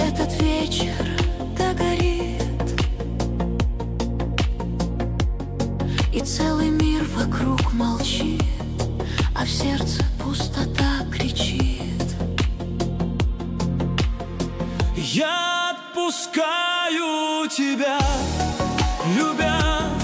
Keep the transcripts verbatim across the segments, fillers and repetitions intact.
этот вечер догорит, и целый мир вокруг молчит, а в сердце пустота кричит. Я отпускаю тебя, любя.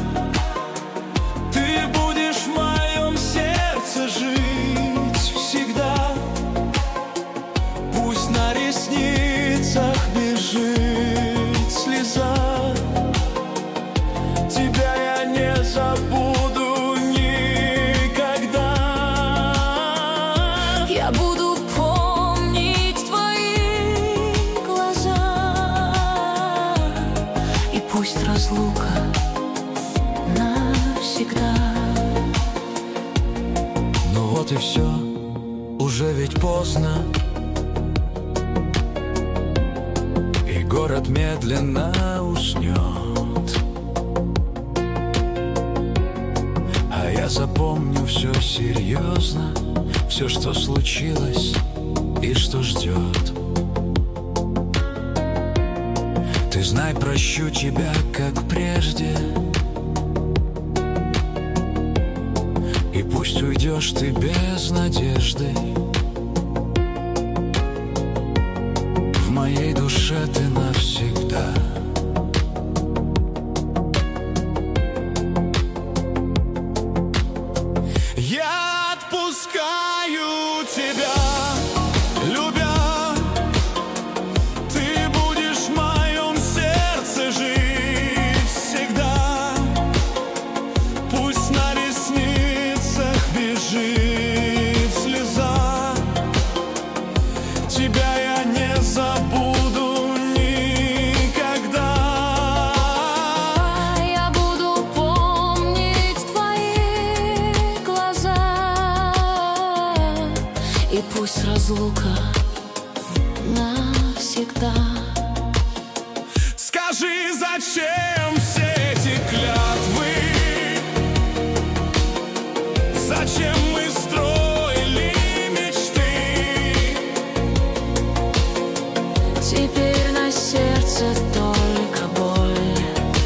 Ты будешь в моем сердце жить всегда. Пусть на ресницах бежит слеза, тебя я не забуду никогда. Я буду помнить твои глаза, и пусть разлука навсегда. Ну вот и все, уже ведь поздно, и город медленно уснет. А я запомню все серьезно, все, что случилось и что ждет. Ты знай, прощу тебя, как прежде, и пусть уйдешь ты без надежды. В моей душе ты навсегда. Я отпускаю тебя, любя. Ты будешь в моем сердце жить всегда. Пусть на ресницах бежит слеза, тебя я не забуду никогда. Я буду помнить твои глаза, и пусть разлука навсегда. Скажи, зачем все эти клятвы? Зачем мы строили мечты? Теперь на сердце только боль,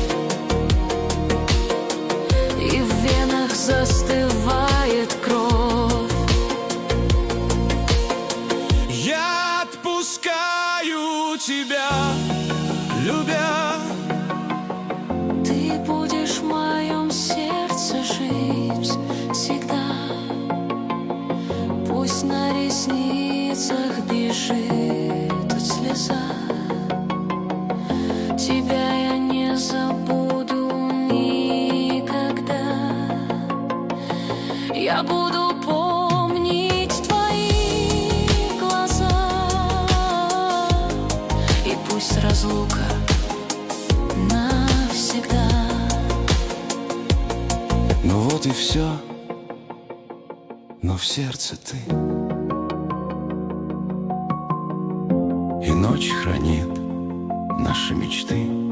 и в венах застывает кровь. Я отпускаю тебя, любя. Ты будешь в моем сердце жить всегда. Пусть на ресницах бежит слеза, тебя я не забуду никогда. Я буду помнить твои глаза, и пусть разлука навсегда. Ну вот и все, но в сердце ты, и ночь хранит наши мечты.